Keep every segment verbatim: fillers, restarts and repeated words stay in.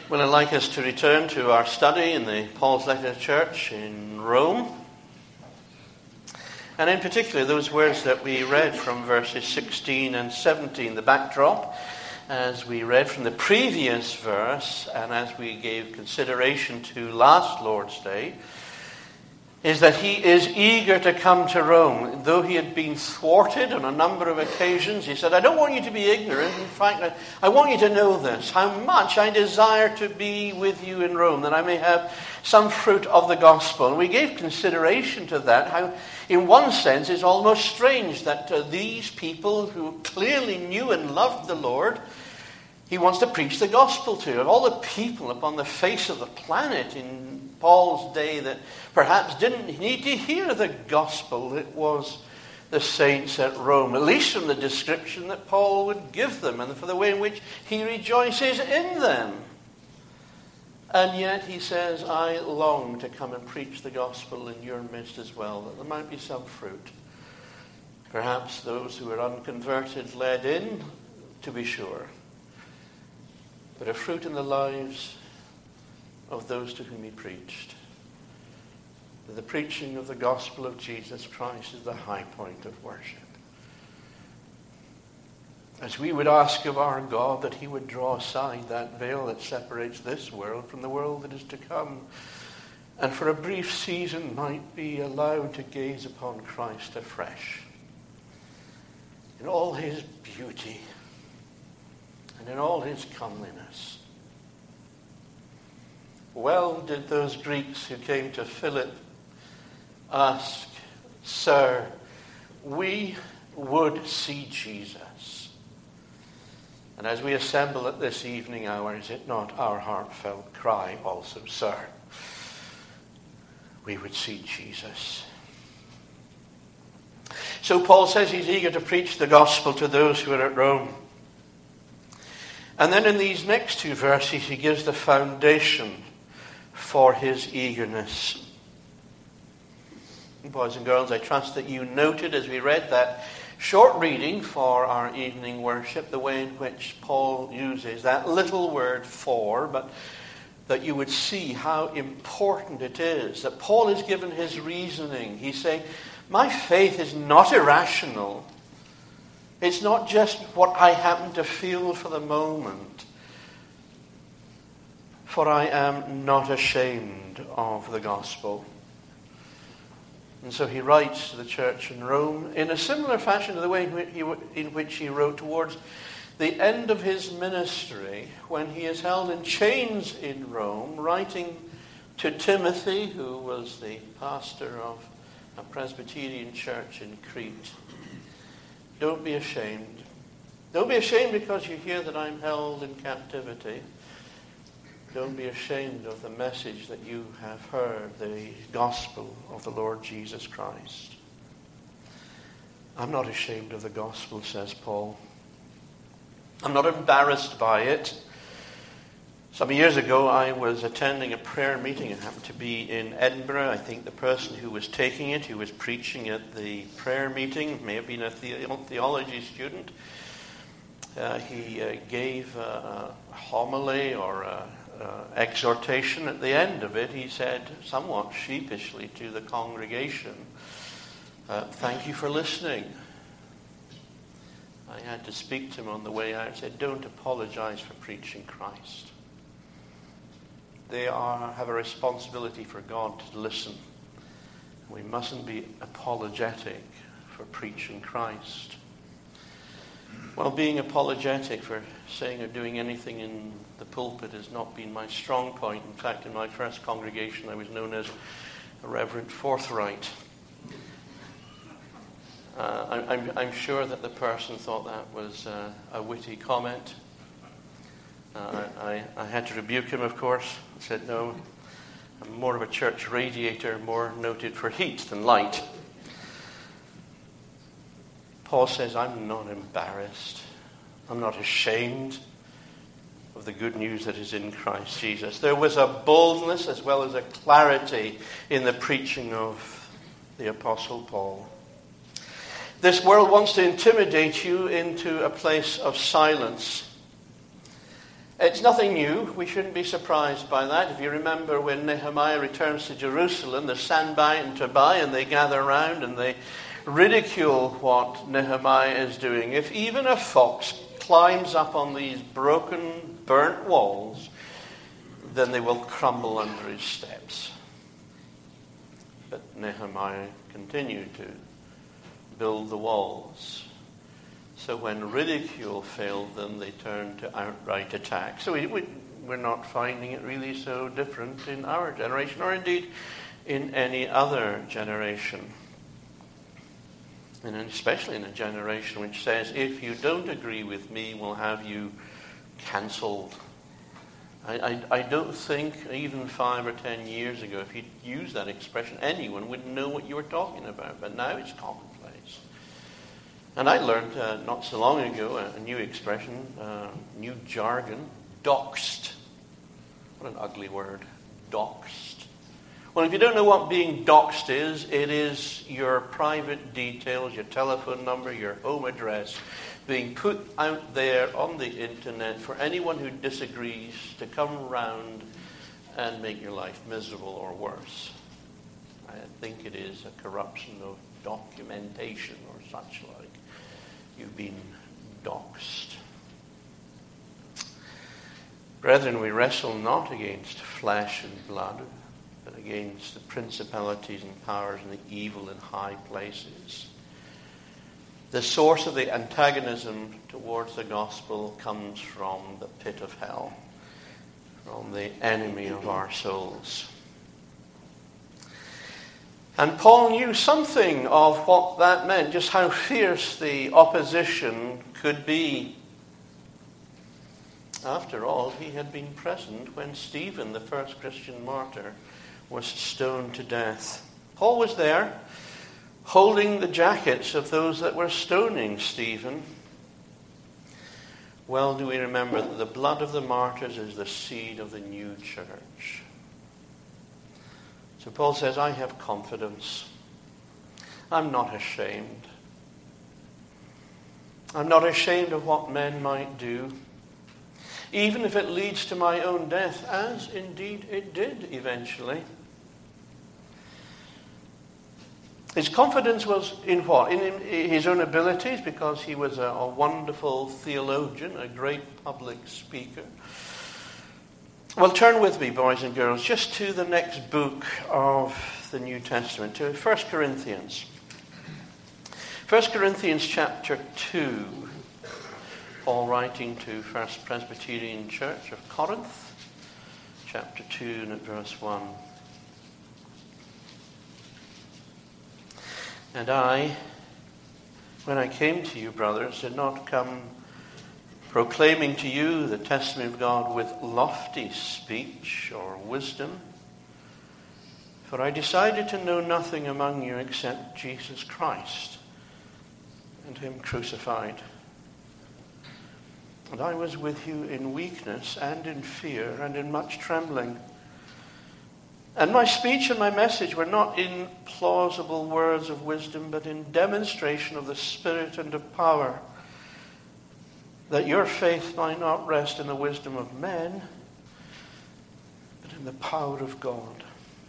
Well, I'd like us to return to our study in the Paul's letter to church in Rome. And in particular, those words that we read from verses sixteen and seventeen, the backdrop, as we read from the previous verse, and as we gave consideration to last Lord's Day, is that he is eager to come to Rome. Though he had been thwarted on a number of occasions, he said, I don't want you to be ignorant. In fact, I, I want you to know this, how much I desire to be with you in Rome, that I may have some fruit of the gospel. And we gave consideration to that, how in one sense it's almost strange that uh, these people who clearly knew and loved the Lord, he wants to preach the gospel to. Of all the people upon the face of the planet in Paul's day that perhaps didn't need to hear the gospel, it was the saints at Rome, at least from the description that Paul would give them and for the way in which he rejoices in them. And yet he says, I long to come and preach the gospel in your midst as well, that there might be some fruit. Perhaps those who are unconverted led in, to be sure, but a fruit in the lives of those to whom he preached. The preaching of the gospel of Jesus Christ is the high point of worship. As we would ask of our God that he would draw aside that veil that separates this world from the world that is to come, and for a brief season might be allowed to gaze upon Christ afresh in all his beauty and in all his comeliness. Well did those Greeks who came to Philip ask, Sir, we would see Jesus. And as we assemble at this evening hour, is it not our heartfelt cry also, Sir, we would see Jesus? So Paul says he's eager to preach the gospel to those who are at Rome. And then in these next two verses, he gives the foundation for his eagerness. Boys and girls, I trust that you noted as we read that short reading for our evening worship, the way in which Paul uses that little word for, but that you would see how important it is. That Paul has given his reasoning. He's saying, my faith is not irrational. It's not just what I happen to feel for the moment. For I am not ashamed of the gospel. And so he writes to the church in Rome in a similar fashion to the way in which he wrote towards the end of his ministry, when he is held in chains in Rome, writing to Timothy, who was the pastor of a Presbyterian church in Crete. Don't be ashamed. Don't be ashamed because you hear that I'm held in captivity. Don't be ashamed of the message that you have heard, the gospel of the Lord Jesus Christ. I'm not ashamed of the gospel, says Paul. I'm not embarrassed by it. Some years ago, I was attending a prayer meeting. It happened to be in Edinburgh. I think the person who was taking it, who was preaching at the prayer meeting, may have been a theology student. Uh, he uh, gave a, a homily or a Uh, exhortation. At the end of it, he said, somewhat sheepishly to the congregation, uh, thank you for listening. I had to speak to him on the way out. I said, don't apologize for preaching Christ. They are have a responsibility for God to listen. We mustn't be apologetic for preaching Christ. Well, being apologetic for saying or doing anything in the pulpit has not been my strong point. In fact, in my first congregation, I was known as a Reverend Forthright. Uh, I, I'm, I'm sure that the person thought that was uh, a witty comment. Uh, I, I had to rebuke him, of course. I said, no, I'm more of a church radiator, more noted for heat than light. Paul says, I'm not embarrassed. I'm not ashamed of the good news that is in Christ Jesus. There was a boldness as well as a clarity in the preaching of the Apostle Paul. This world wants to intimidate you into a place of silence. It's nothing new. We shouldn't be surprised by that. If you remember when Nehemiah returns to Jerusalem, the Sanballat and Tobiah, and they gather around and they ridicule what Nehemiah is doing. If even a fox climbs up on these broken, burnt walls, then they will crumble under his steps. But Nehemiah continued to build the walls. So when ridicule failed them, they turned to outright attack. So we, we, we're not finding it really so different in our generation, or indeed in any other generation. And especially in a generation which says, if you don't agree with me, we'll have you cancelled. I, I, I don't think even five or ten years ago, if you'd used that expression, anyone would know what you were talking about. But now it's commonplace. And I learned uh, not so long ago a, a new expression, uh, new jargon, doxed. What an ugly word, doxed. Well, if you don't know what being doxed is, it is your private details, your telephone number, your home address, being put out there on the internet for anyone who disagrees to come round and make your life miserable or worse. I think it is a corruption of documentation or such like. You've been doxed. Brethren, we wrestle not against flesh and blood, but against the principalities and powers and the evil in high places. The source of the antagonism towards the gospel comes from the pit of hell, from the enemy of our souls. And Paul knew something of what that meant, just how fierce the opposition could be. After all, he had been present when Stephen, the first Christian martyr, was stoned to death. Paul was there, holding the jackets of those that were stoning Stephen. Well do we remember that the blood of the martyrs is the seed of the new church. So Paul says, I have confidence. I'm not ashamed. I'm not ashamed of what men might do, even if it leads to my own death, as indeed it did eventually. His confidence was in what? In his own abilities, because he was a, a wonderful theologian, a great public speaker. Well, turn with me, boys and girls, just to the next book of the New Testament, to First Corinthians. First Corinthians chapter two, Paul writing to First Presbyterian Church of Corinth, chapter two and at verse one. And I, when I came to you, brothers, did not come proclaiming to you the testimony of God with lofty speech or wisdom, for I decided to know nothing among you except Jesus Christ and him crucified. And I was with you in weakness and in fear and in much trembling. And my speech and my message were not in plausible words of wisdom, but in demonstration of the Spirit and of power, that your faith might not rest in the wisdom of men, but in the power of God.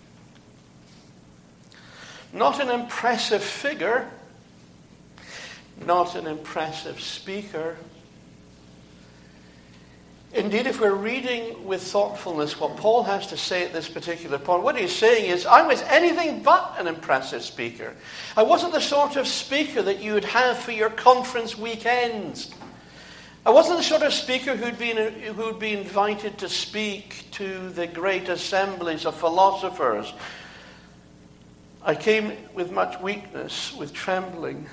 Not an impressive figure, not an impressive speaker. Indeed, if we're reading with thoughtfulness what Paul has to say at this particular point, what he's saying is, I was anything but an impressive speaker. I wasn't the sort of speaker that you would have for your conference weekends. I wasn't the sort of speaker who'd be, who'd be invited to speak to the great assemblies of philosophers. I came with much weakness, with trembling,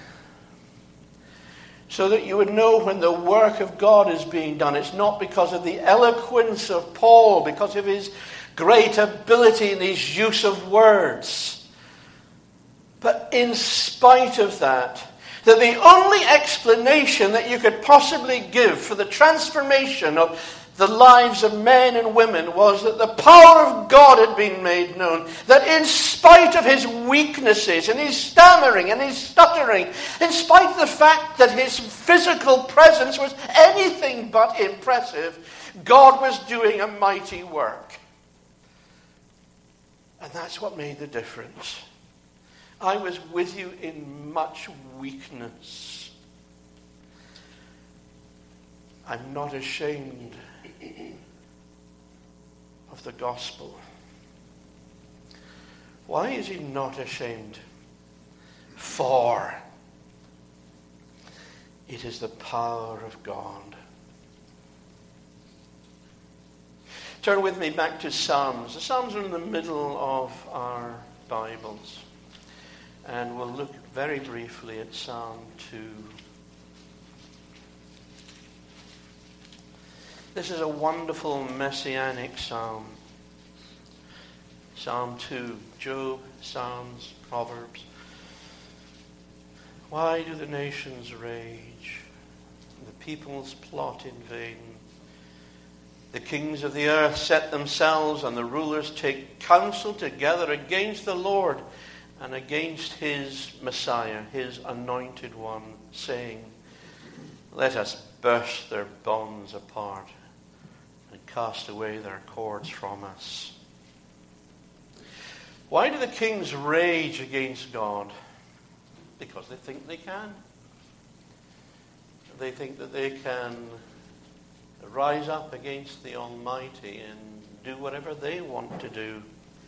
so that you would know when the work of God is being done. It's not because of the eloquence of Paul, because of his great ability in his use of words, but in spite of that, that the only explanation that you could possibly give for the transformation of the lives of men and women was that the power of God had been made known. That in spite of his weaknesses and his stammering and his stuttering, in spite of the fact that his physical presence was anything but impressive, God was doing a mighty work. And that's what made the difference. I was with you in much weakness. I'm not ashamed of the gospel. Why is he not ashamed? For it is the power of God. Turn with me back to Psalms. The Psalms are in the middle of our Bibles. And we'll look very briefly at Psalm two. This is a wonderful messianic psalm. Psalm two, Job, Psalms, Proverbs. Why do the nations rage? The peoples plot in vain. The kings of the earth set themselves, and the rulers take counsel together against the Lord and against his Messiah, his anointed one, saying, let us burst their bonds apart and cast away their cords from us. Why do the kings rage against God? Because they think they can. They think that they can rise up against the Almighty and do whatever they want to do.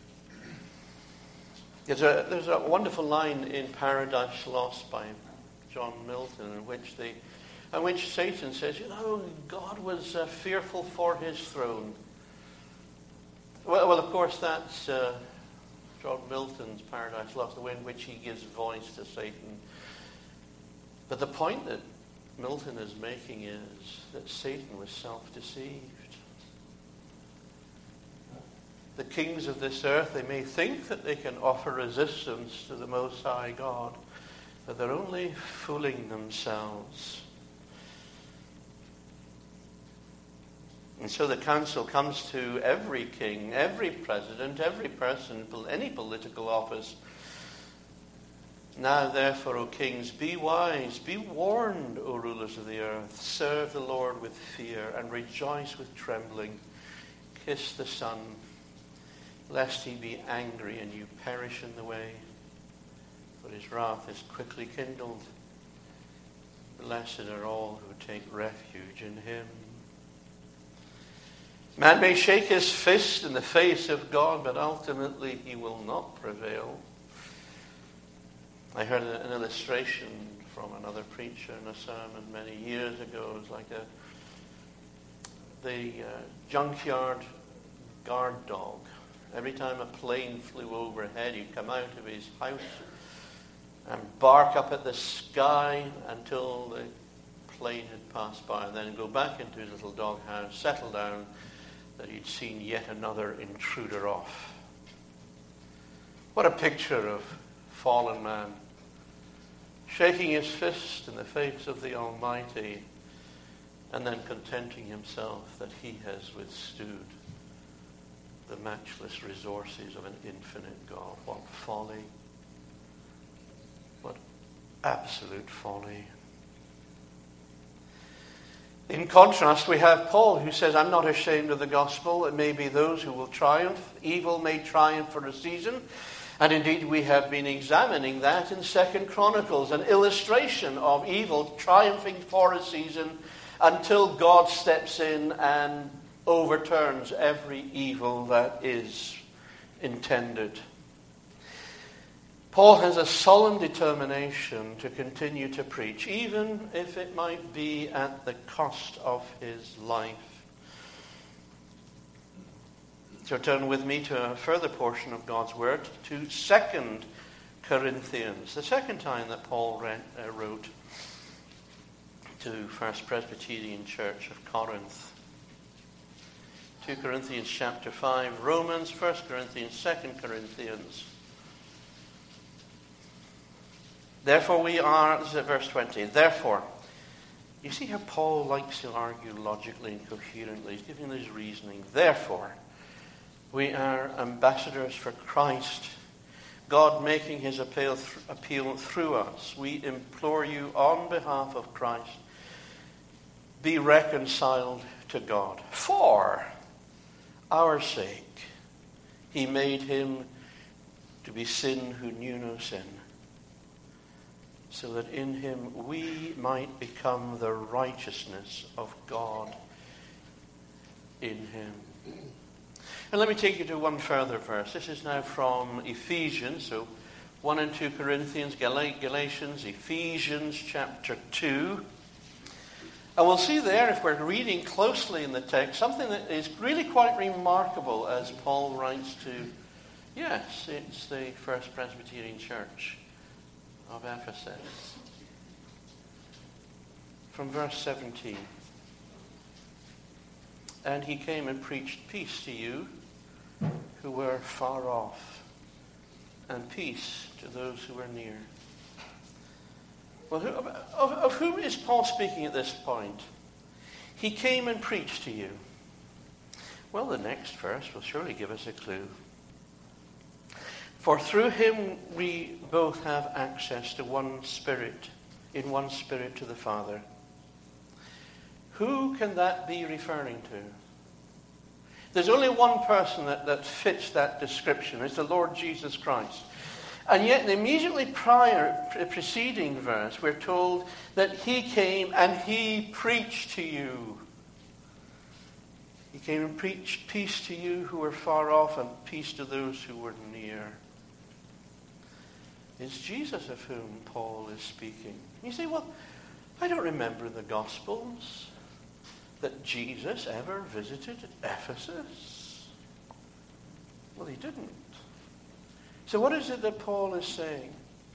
There's a, there's a wonderful line in Paradise Lost by John Milton in which, they, in which Satan says, you know, God was uh, fearful for his throne. Well, well of course, that's uh, John Milton's Paradise Lost, the way in which he gives voice to Satan. But the point that Milton is making is that Satan was self-deceived. The kings of this earth, they may think that they can offer resistance to the Most High God, but they're only fooling themselves. And so the counsel comes to every king, every president, every person, any political office. Now, therefore, O kings, be wise, be warned, O rulers of the earth. Serve the Lord with fear and rejoice with trembling. Kiss the Son, lest he be angry and you perish in the way, for his wrath is quickly kindled. Blessed are all who take refuge in him. Man may shake his fist in the face of God, but ultimately he will not prevail. I heard an illustration from another preacher in a sermon many years ago. It was like a the uh, junkyard guard dog. Every time a plane flew overhead, he'd come out of his house and bark up at the sky until the plane had passed by, and then go back into his little doghouse, settle down, that he'd seen yet another intruder off. What a picture of fallen man, shaking his fist in the face of the Almighty and then contenting himself that he has withstood the matchless resources of an infinite God. What folly. What absolute folly. In contrast, we have Paul, who says, I'm not ashamed of the gospel. It may be those who will triumph. Evil may triumph for a season. And indeed, we have been examining that in Second Chronicles, an illustration of evil triumphing for a season until God steps in and overturns every evil that is intended. Paul has a solemn determination to continue to preach, even if it might be at the cost of his life. So turn with me to a further portion of God's Word, to Second Corinthians, the second time that Paul read, uh, wrote to First Presbyterian Church of Corinth. Second Corinthians chapter five, Romans, First Corinthians, Second Corinthians. Therefore we are, this is at verse twenty, therefore, you see how Paul likes to argue logically and coherently. He's giving his reasoning. Therefore, we are ambassadors for Christ, God making his appeal, th- appeal through us. We implore you on behalf of Christ, be reconciled to God. For our sake, he made him to be sin who knew no sin, so that in him we might become the righteousness of God in him. And let me take you to one further verse. This is now from Ephesians, so one and two Corinthians, Galatians, Ephesians chapter two. And we'll see there, if we're reading closely in the text, something that is really quite remarkable as Paul writes to, yes, it's the First Presbyterian Church of Ephesus. From verse seventeen. And he came and preached peace to you who were far off, and peace to those who were near. Well, who, of, of whom is Paul speaking at this point? He came and preached to you. Well, the next verse will surely give us a clue. For through him we both have access to one Spirit, in one Spirit to the Father. Who can that be referring to? There's only one person that, that fits that description. It's the Lord Jesus Christ. And yet, immediately prior, preceding verse, we're told that he came and he preached to you. He came and preached peace to you who were far off and peace to those who were near. It's Jesus of whom Paul is speaking. You say, well, I don't remember in the Gospels that Jesus ever visited Ephesus. Well, he didn't. So what is it that Paul is saying?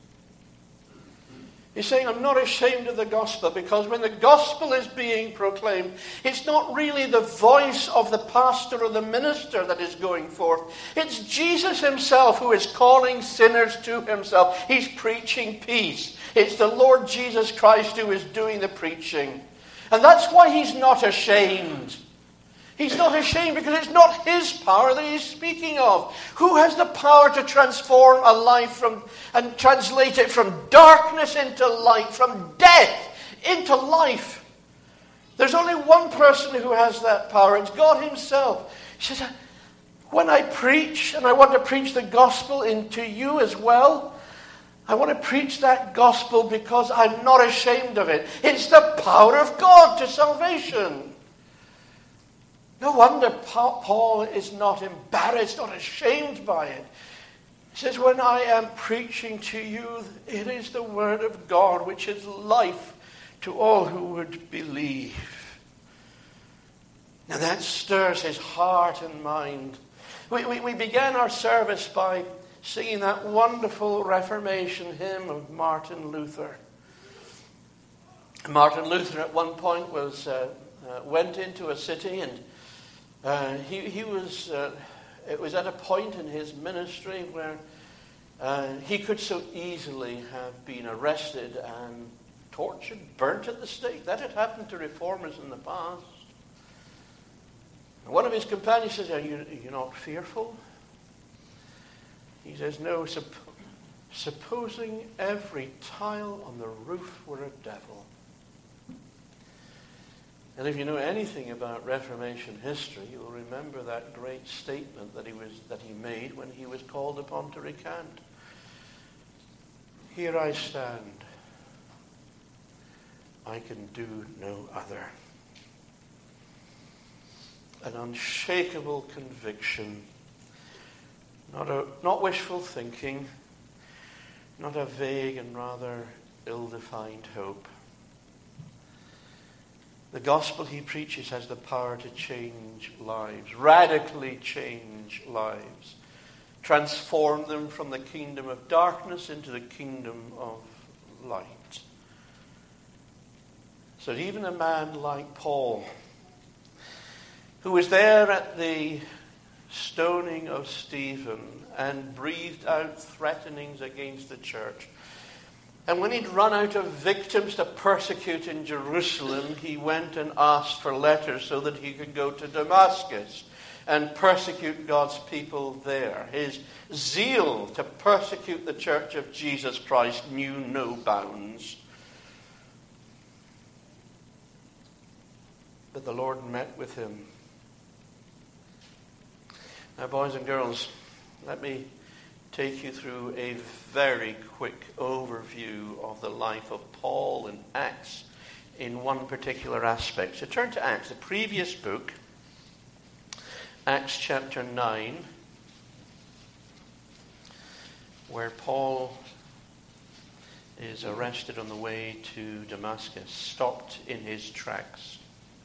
He's saying, I'm not ashamed of the gospel, because when the gospel is being proclaimed, it's not really the voice of the pastor or the minister that is going forth. It's Jesus himself who is calling sinners to himself. He's preaching peace. It's the Lord Jesus Christ who is doing the preaching. And that's why he's not ashamed. He's not ashamed because it's not his power that he's speaking of. Who has the power to transform a life from and translate it from darkness into light, from death into life? There's only one person who has that power. It's God himself. He says, when I preach, and I want to preach the gospel into you as well, I want to preach that gospel because I'm not ashamed of it. It's the power of God to salvation. No wonder Paul is not embarrassed, not ashamed by it. He says, when I am preaching to you, it is the word of God, which is life to all who would believe. Now that stirs his heart and mind. We, we, we began our service by singing that wonderful Reformation hymn of Martin Luther. Martin Luther at one point was uh, uh, went into a city and Uh, he, he was, uh, it was at a point in his ministry where uh, he could so easily have been arrested and tortured, burnt at the stake. That had happened to reformers in the past. And one of his companions says, are you, are you not fearful? He says, no, supp- supposing every tile on the roof were a devil. And if you know anything about Reformation history, you will remember that great statement that he was that he made when he was called upon to recant. Here I stand. I can do no other. An unshakable conviction, not a not wishful thinking, not a vague and rather ill-defined hope. The gospel he preaches has the power to change lives, radically change lives, transform them from the kingdom of darkness into the kingdom of light. So that even a man like Paul, who was there at the stoning of Stephen and breathed out threatenings against the church, and when he'd run out of victims to persecute in Jerusalem, he went and asked for letters so that he could go to Damascus and persecute God's people there. His zeal to persecute the church of Jesus Christ knew no bounds. but the Lord met with him. Now, boys and girls, let me take you through a very quick overview of the life of Paul in Acts in one particular aspect. So turn to Acts, the previous book, Acts chapter nine, where Paul is arrested on the way to Damascus, stopped in his tracks.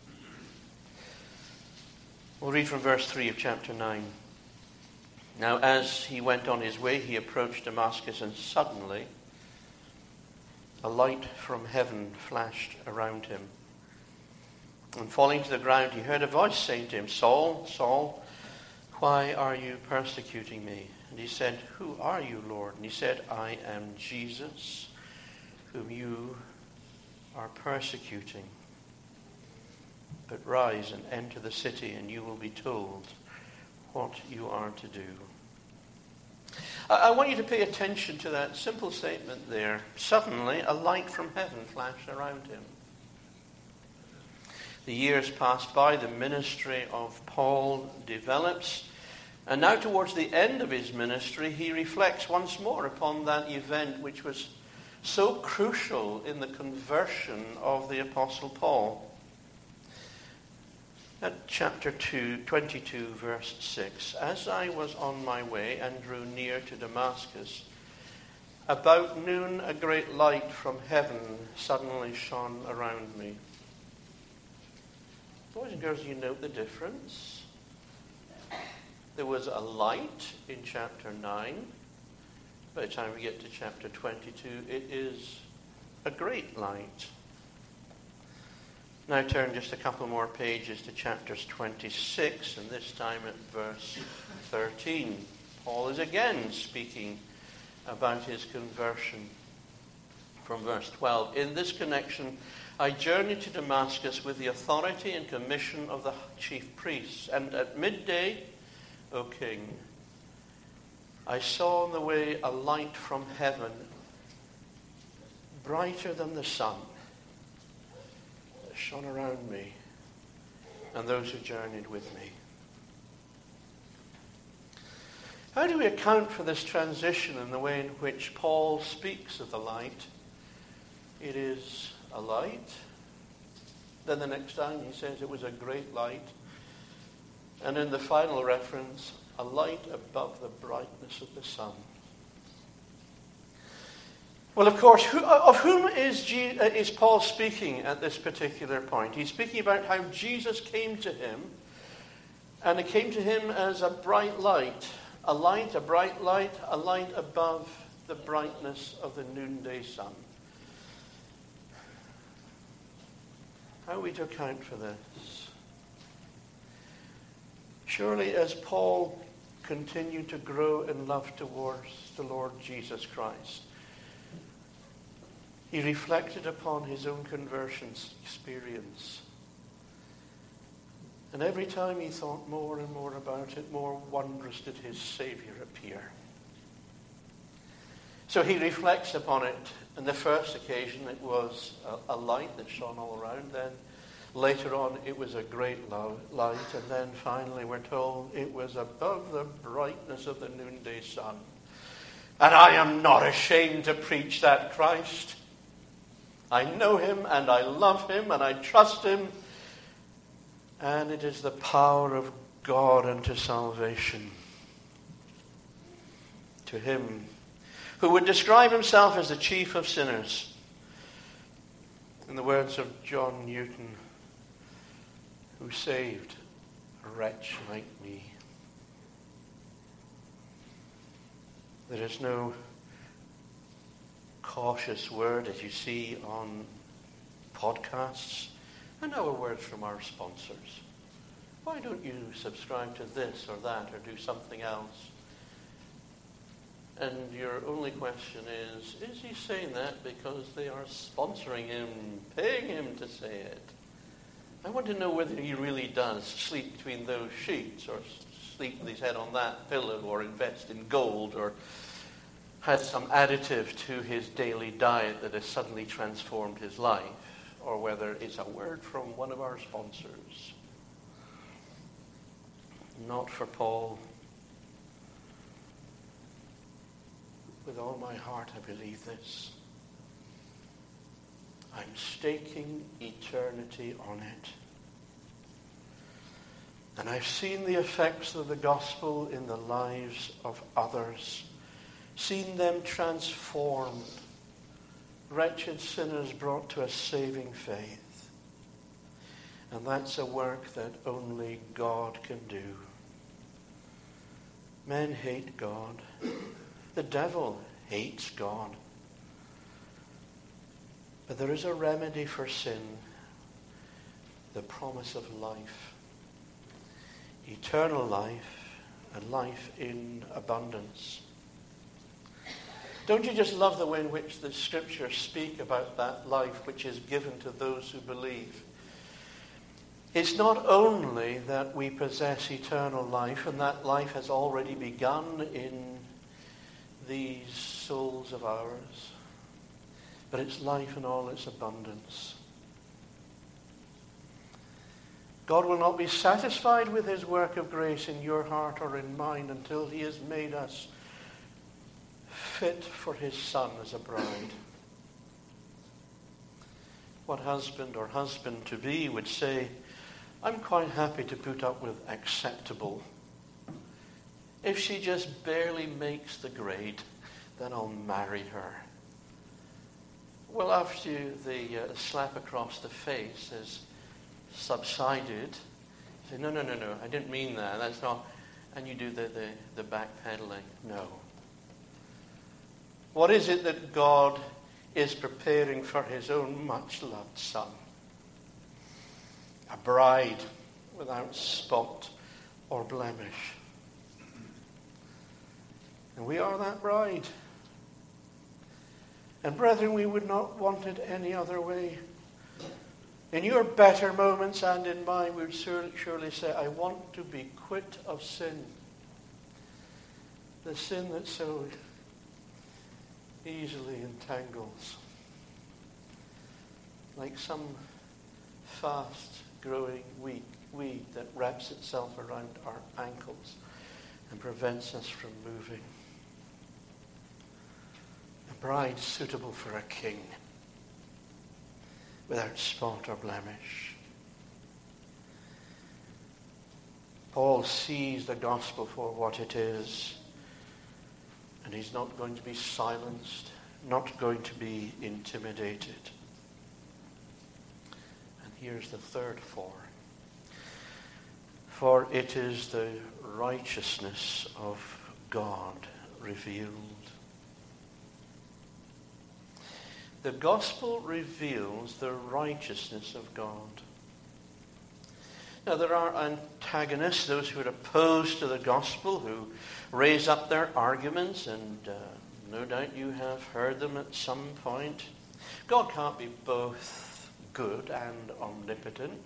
We'll read from verse three of chapter nine. Now, as he went on his way, he approached Damascus, and suddenly a light from heaven flashed around him. And falling to the ground, he heard a voice saying to him, Saul, Saul, why are you persecuting me? And he said, Who are you, Lord? And he said, I am Jesus, whom you are persecuting. But rise and enter the city, and you will be told what you are to do. I want you to pay attention to that simple statement there. Suddenly, a light from heaven flashed around him. The years passed by, the ministry of Paul develops, and now towards the end of his ministry, he reflects once more upon that event which was so crucial in the conversion of the Apostle Paul. At chapter two, twenty-two, verse six, as I was on my way and drew near to Damascus, about noon a great light from heaven suddenly shone around me. Boys and girls, you note the difference? There was a light in chapter nine. By the time we get to chapter twenty-two, it is a great light. Now turn just a couple more pages to chapters twenty-six, and this time at verse thirteen. Paul is again speaking about his conversion. From verse twelve, in this connection, I journeyed to Damascus with the authority and commission of the chief priests, and at midday, O king, I saw on the way a light from heaven, brighter than the sun, that shone around me and those who journeyed with me. How do we account for this transition in the way in which Paul speaks of the light? It is a light. Then the next time he says it was a great light. And in the final reference, a light above the brightness of the sun. Well, of course, who, of whom is, Je- is Paul speaking at this particular point? He's speaking about how Jesus came to him, and it came to him as a bright light. A light, a bright light, a light above the brightness of the noonday sun. How are we to account for this? Surely as Paul continued to grow in love towards the Lord Jesus Christ, he reflected upon his own conversion experience. And every time he thought more and more about it, more wondrous did his Savior appear. So he reflects upon it. On the first occasion, it was a, a light that shone all around. Then later on, it was a great lo- light. And then finally, we're told it was above the brightness of the noonday sun. And I am not ashamed to preach that Christ. I know him and I love him and I trust him. And it is the power of God unto salvation. To him who would describe himself as the chief of sinners. In the words of John Newton, who saved a wretch like me. There is no cautious word as you see on podcasts. And now a word from our sponsors. Why don't you subscribe to this or that or do something else? And your only question is, is he saying that because they are sponsoring him, paying him to say it? I want to know whether he really does sleep between those sheets or sleep with his head on that pillow or invest in gold or has some additive to his daily diet that has suddenly transformed his life. or whether it's a word from one of our sponsors. Not for Paul. With all my heart I believe this. I'm staking eternity on it. And I've seen the effects of the gospel in the lives of others. Seen them transformed. Wretched sinners brought to a saving faith. And that's a work that only God can do. Men hate God. The devil hates God. But there is a remedy for sin. The promise of life. Eternal life and life in abundance. Don't you just love the way in which the scriptures speak about that life which is given to those who believe? It's not only that we possess eternal life, and that life has already begun in these souls of ours, but it's life in all its abundance. God will not be satisfied with his work of grace in your heart or in mine until he has made us fit for his Son as a bride. What husband or husband-to-be would say, I'm quite happy to put up with acceptable. If she just barely makes the grade, then I'll marry her. Well, after the uh, slap across the face has subsided, you say, no, no, no, no, I didn't mean that. That's not. And you do the, the, the backpedaling. No. What is it that God is preparing for his own much-loved Son? A bride without spot or blemish. And we are that bride. And brethren, we would not want it any other way. In your better moments and in mine, we would surely, surely say, I want to be quit of sin. The sin that so easily entangles. Like some fast-growing weed, weed that wraps itself around our ankles and prevents us from moving. A bride suitable for a king, without spot or blemish. Paul sees the gospel for what it is, and he's not going to be silenced, not going to be intimidated. And here's the third for. For it is the righteousness of God revealed. The gospel reveals the righteousness of God. Now, there are antagonists, those who are opposed to the gospel, who raise up their arguments, and uh, no doubt you have heard them at some point. God can't be both good and omnipotent.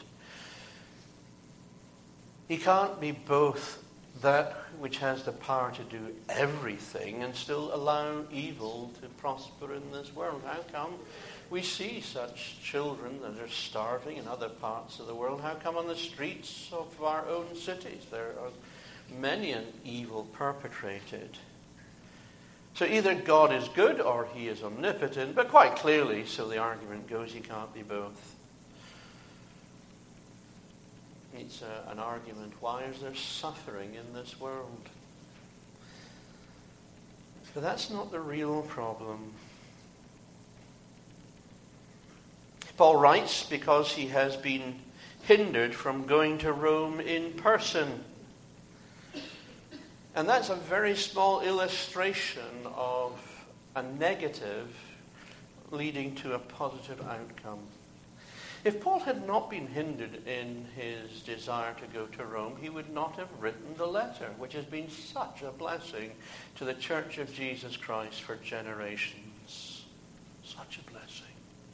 He can't be both that which has the power to do everything and still allow evil to prosper in this world. How come we see such children that are starving in other parts of the world? How come on the streets of our own cities there are many an evil perpetrated? So either God is good or he is omnipotent, but quite clearly, so the argument goes, he can't be both. It's a, an argument. Why is there suffering in this world? But that's not the real problem. Paul writes because he has been hindered from going to Rome in person. And that's a very small illustration of a negative leading to a positive outcome. If Paul had not been hindered in his desire to go to Rome, he would not have written the letter, which has been such a blessing to the Church of Jesus Christ for generations. Such a blessing.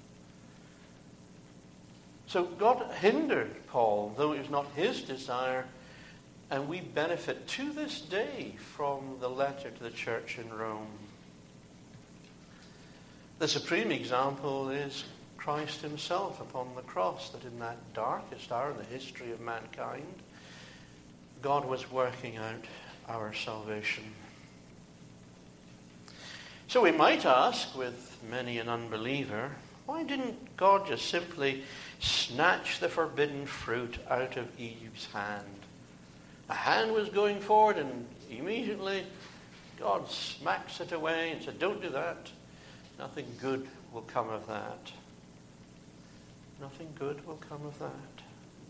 So God hindered Paul, though it was not his desire, and we benefit to this day from the letter to the church in Rome. The supreme example is Christ himself upon the cross, that in that darkest hour in the history of mankind, God was working out our salvation. So we might ask, with many an unbeliever, why didn't God just simply snatch the forbidden fruit out of Eve's hand? A hand was going forward and immediately God smacks it away and said, don't do that. Nothing good will come of that. Nothing good will come of that.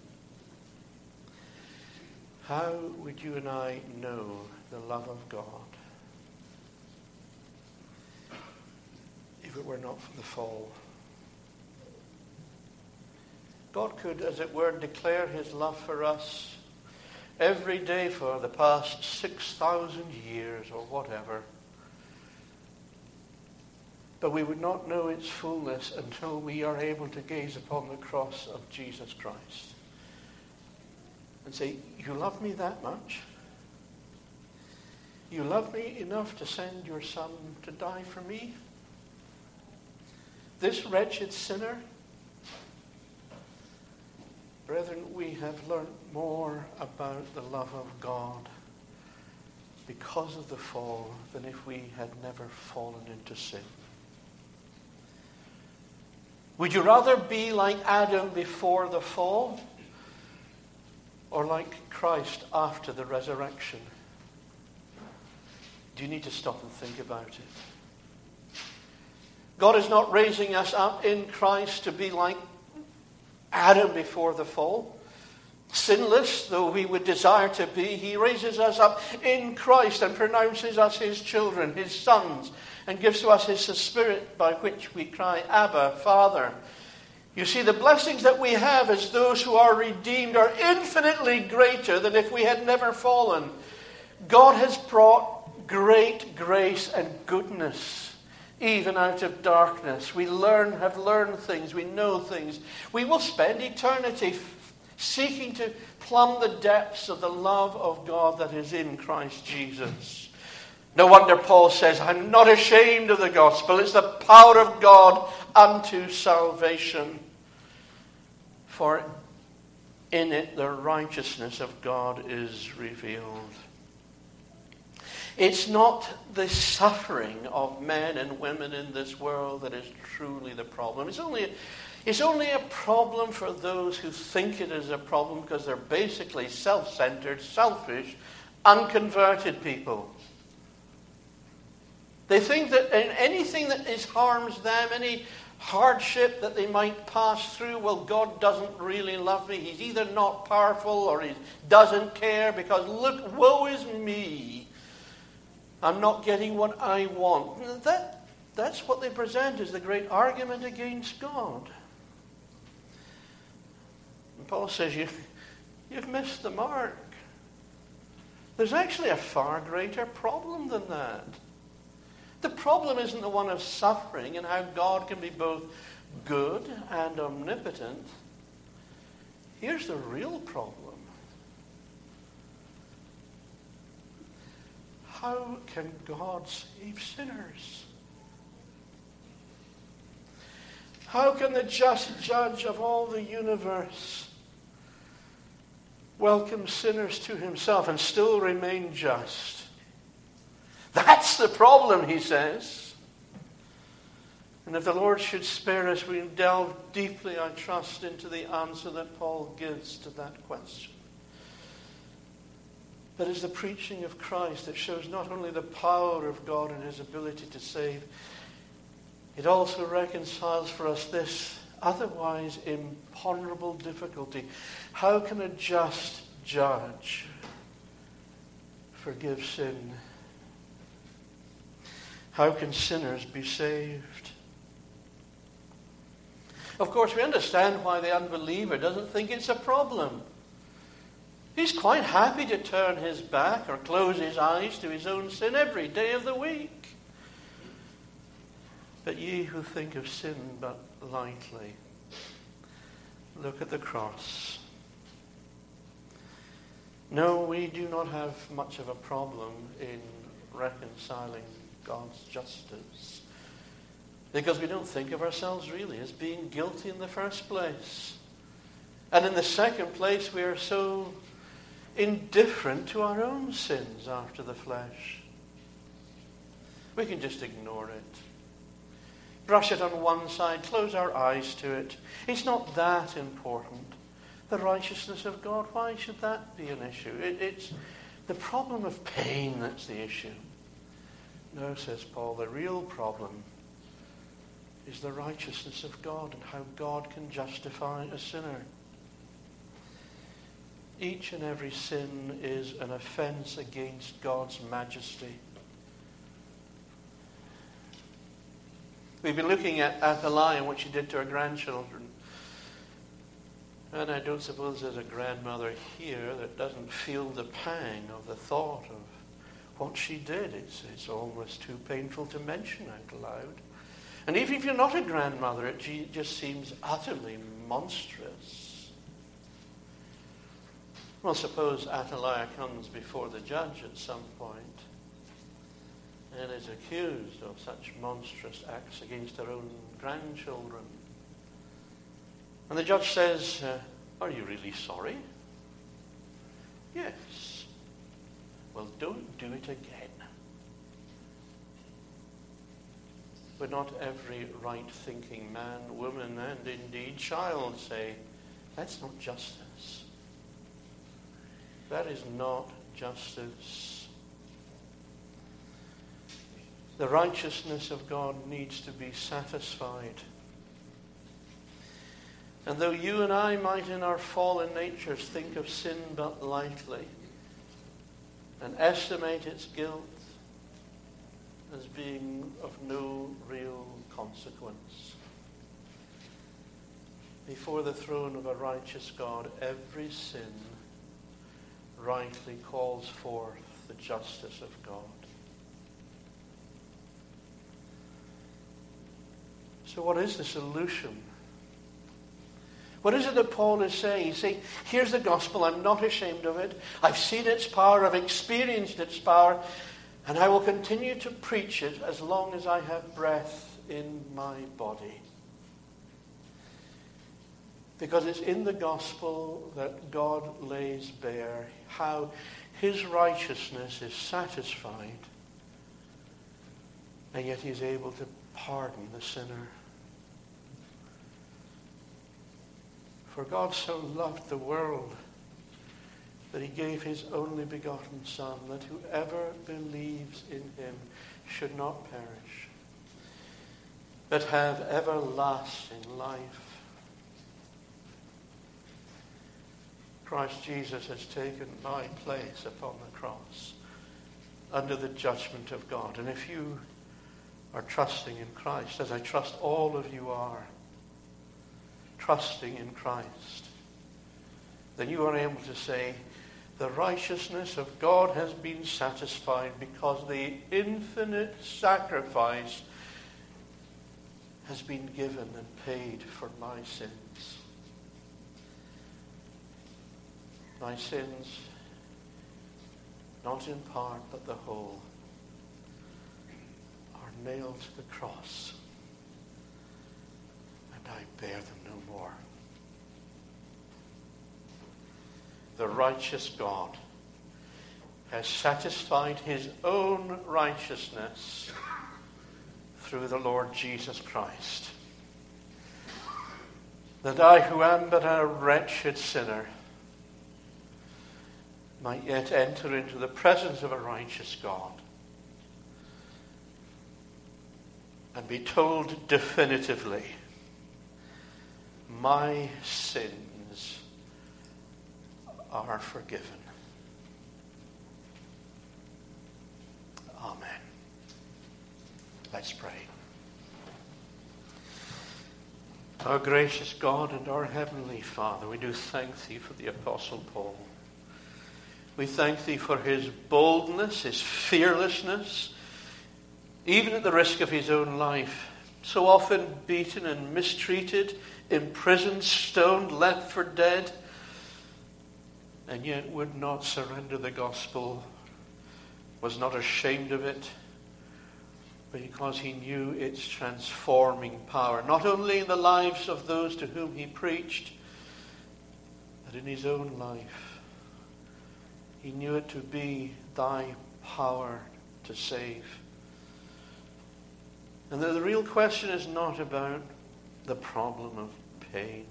How would you and I know the love of God if it were not for the fall? God could, as it were, declare his love for us every day for the past six thousand years or whatever. But we would not know its fullness until we are able to gaze upon the cross of Jesus Christ and say, you love me that much? You love me enough to send your Son to die for me? This wretched sinner? Brethren, we have learned more about the love of God because of the fall than if we had never fallen into sin. Would you rather be like Adam before the fall or like Christ after the resurrection? Do you need to stop and think about it? God is not raising us up in Christ to be like Adam before the fall. Sinless though we would desire to be, he raises us up in Christ and pronounces us his children, his sons, and gives to us his Spirit by which we cry, Abba, Father. You see, the blessings that we have as those who are redeemed are infinitely greater than if we had never fallen. God has brought great grace and goodness even out of darkness. We learn, have learned things, we know things. We will spend eternity seeking to plumb the depths of the love of God that is in Christ Jesus. No wonder Paul says, I'm not ashamed of the gospel. It's the power of God unto salvation. For in it the righteousness of God is revealed. It's not the suffering of men and women in this world that is truly the problem. It's only, it's only a problem for those who think it is a problem because they're basically self-centered, selfish, unconverted people. They think that anything that is harms them, any hardship that they might pass through, well, God doesn't really love me. He's either not powerful or he doesn't care because, look, woe is me. I'm not getting what I want. That, that's what they present as the great argument against God. And Paul says, you, you've missed the mark. There's actually a far greater problem than that. The problem isn't the one of suffering and how God can be both good and omnipotent. Here's the real problem. How can God save sinners? How can the just judge of all the universe welcome sinners to himself and still remain just? That's the problem, he says. And if the Lord should spare us, we'll delve deeply, I trust, into the answer that Paul gives to that question. But it's the preaching of Christ that shows not only the power of God and his ability to save, it also reconciles for us this otherwise imponderable difficulty. How can a just judge forgive sin? How can sinners be saved? Of course, we understand why the unbeliever doesn't think it's a problem. He's quite happy to turn his back or close his eyes to his own sin every day of the week. But ye who think of sin but lightly, look at the cross. No, we do not have much of a problem in reconciling God's justice Because we don't think of ourselves really as being guilty in the first place. And in the second place, we are so indifferent to our own sins after the flesh. We can just ignore it. Brush it on one side, close our eyes to it. It's not that important. The righteousness of God, why should that be an issue? It, it's the problem of pain that's the issue. No, says Paul, the real problem is the righteousness of God and how God can justify a sinner. Each and every sin is an offense against God's majesty. We've been looking at Athaliah and what she did to her grandchildren. And I don't suppose there's a grandmother here that doesn't feel the pang of the thought of what she did. It's, it's almost too painful to mention out loud. And even if you're not a grandmother, it just seems utterly monstrous. Well, suppose Athaliah comes before the judge at some point and is accused of such monstrous acts against her own grandchildren. And the judge says, uh, are you really sorry? Yes. Well, don't do it again. But not every right-thinking man, woman, and indeed child say, that's not justice. That is not justice. The righteousness of God needs to be satisfied. And though you and I might in our fallen natures think of sin but lightly and estimate its guilt as being of no real consequence, before the throne of a righteous God, every sin rightly calls forth the justice of God. So what is the solution? What is it that Paul is saying? He's saying, here's the gospel, I'm not ashamed of it. I've seen its power, I've experienced its power, and I will continue to preach it as long as I have breath in my body. Because it's in the gospel that God lays bare how his righteousness is satisfied, and yet he is able to pardon the sinner. For God so loved the world that he gave his only begotten Son, that whoever believes in him should not perish, but have everlasting life. Christ Jesus has taken my place upon the cross under the judgment of God. And if you are trusting in Christ, as I trust all of you are, trusting in Christ, then you are able to say, the righteousness of God has been satisfied because the infinite sacrifice has been given and paid for my sins. My sins, not in part but the whole, are nailed to the cross, and I bear them no more. The righteous God has satisfied his own righteousness through the Lord Jesus Christ, that I, who am but a wretched sinner, might yet enter into the presence of a righteous God and be told definitively, my sins are forgiven. Amen. Let's pray. Our gracious God and our heavenly Father, we do thank thee for the Apostle Paul. We thank thee for his boldness, his fearlessness, even at the risk of his own life. So often beaten and mistreated, imprisoned, stoned, left for dead, and yet would not surrender the gospel, was not ashamed of it, because he knew its transforming power, not only in the lives of those to whom he preached, but in his own life. He knew it to be thy power to save. And the, the real question is not about the problem of pain,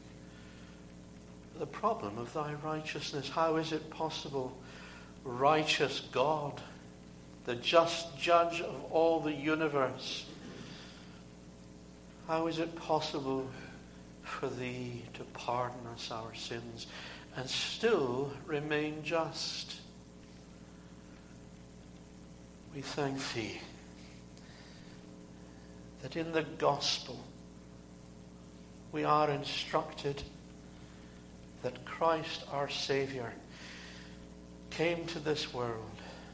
the problem of thy righteousness. How is it possible, righteous God, the just judge of all the universe, how is it possible for thee to pardon us our sins and still remain just? We thank thee that in the gospel we are instructed that Christ our Savior came to this world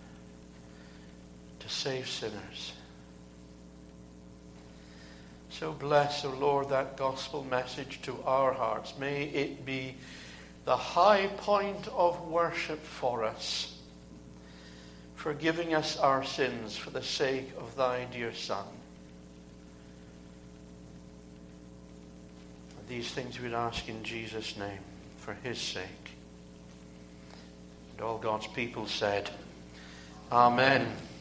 to save sinners. So bless, O Lord, that gospel message to our hearts. May it be the high point of worship for us, forgiving us our sins for the sake of thy dear Son. These things we'd ask in Jesus' name, for his sake. And all God's people said, Amen.